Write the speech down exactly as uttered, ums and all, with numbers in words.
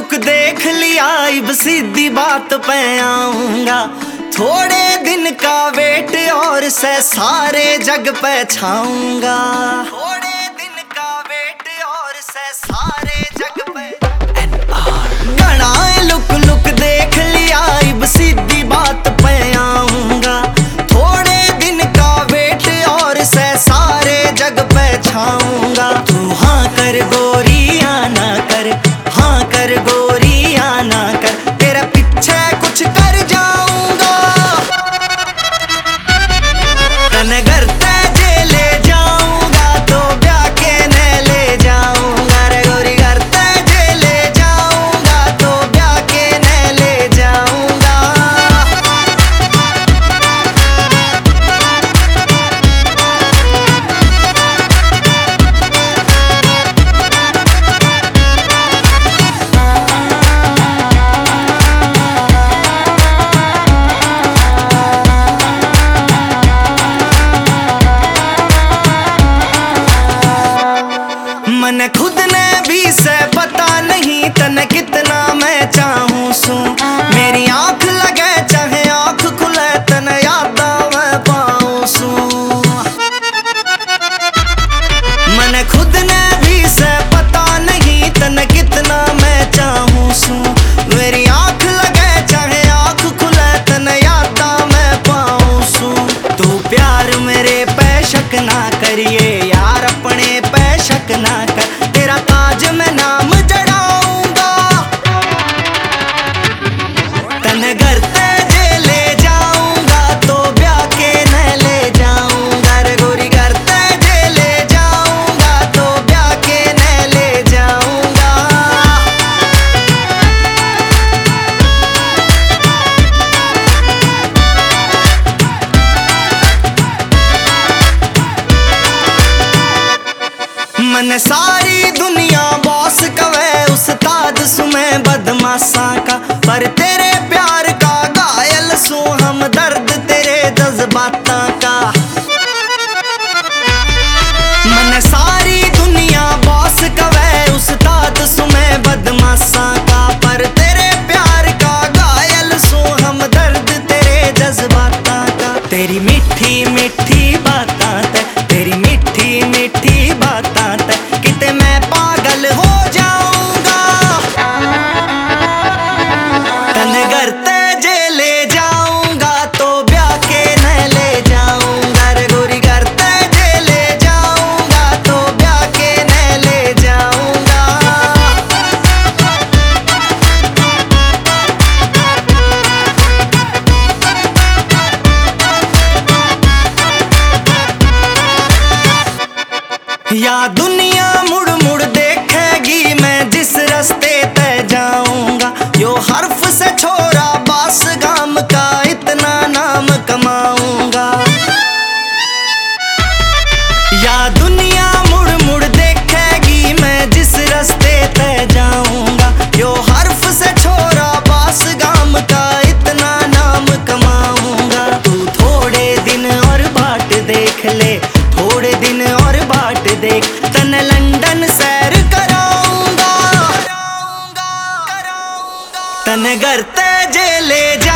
Look देख लिया, अब सीधी बात पे आऊंगा। थोड़े दिन का वेट और से सारे जग पे छाऊंगा। थोड़े दिन का वेट और से सारे जग पे घना लुक लुक देख लिया, अब सीधी बात पे आऊंगा। थोड़े दिन का वेट और से सारे जग पे छाऊंगा। तू हाँ कर गोरी आना कर, हाँ कर गोरी आना कर, तेरा पीछे कुछ कर जाऊंगा। तन घर ते ले जाऊंगा तो ब्याह के न ले जाऊंगा। रे गोरी घर ते ले जाऊंगा तो ब्याह के न ले जाऊंगा। मन खुद ने भी से पता नहीं तन कितना मैं चाहूं सू। मेरी आंख लगे चाहे आंख खुले तन यादा मैं पाऊं सू। मन खुद ने भी से पता नहीं तन कितना मैं चाहूं सू। मेरी आंख लगे चाहे आंख खुले तन यादा मैं पाऊं सू। तू प्यार मेरे पे शक ना करिए यार, अपने पे शक ना कर, तेरा ताज में नाम जड़ाऊंगा। तन घर ते ले जाऊंगा तो ब्याह के न ले जाऊंगा। रे गोरी घर ते ले जाऊंगा तो ब्याह के न ले जाऊंगा। मन सारी दुनिया बॉस कवे उस्ताद सुमे बदमाशा का, पर तेरे प्यार का घायल सू हम दर्द तेरे जज्बाता का। मन सारी दुनिया बॉस कवे उस्ताद सुमे बदमाशा का, पर तेरे प्यार का घायल सू हम दर्द तेरे जज्बाता का। तेरी मीठी मीठी बातां ते, तेरी मीठी मीठी बातां ते, किते मैं पागल हो जाऊंगा। तन घर ते ले जाऊंगा तो ब्याह के न ले जाऊंगा। रे गोरी घर ते ले जाऊंगा तो ब्याह के न ले जाऊंगा। या दुनिया मुड़ मुड़ देखेगी मैं जिस रास्ते ते जाऊंगा। यो हर्फ से छोरा बास गाम का इतना नाम कमाऊंगा। या दुनिया मुड़ मुड़ देखेगी मैं जिस रास्ते ते जाऊंगा। यो हर्फ से छोरा बास गाम का इतना नाम कमाऊंगा। तू थोड़े दिन और बाट देख ले, थोड़े दिन और बाट देख, तन लंदन सैर कराऊंगा। तन घर ते ले जा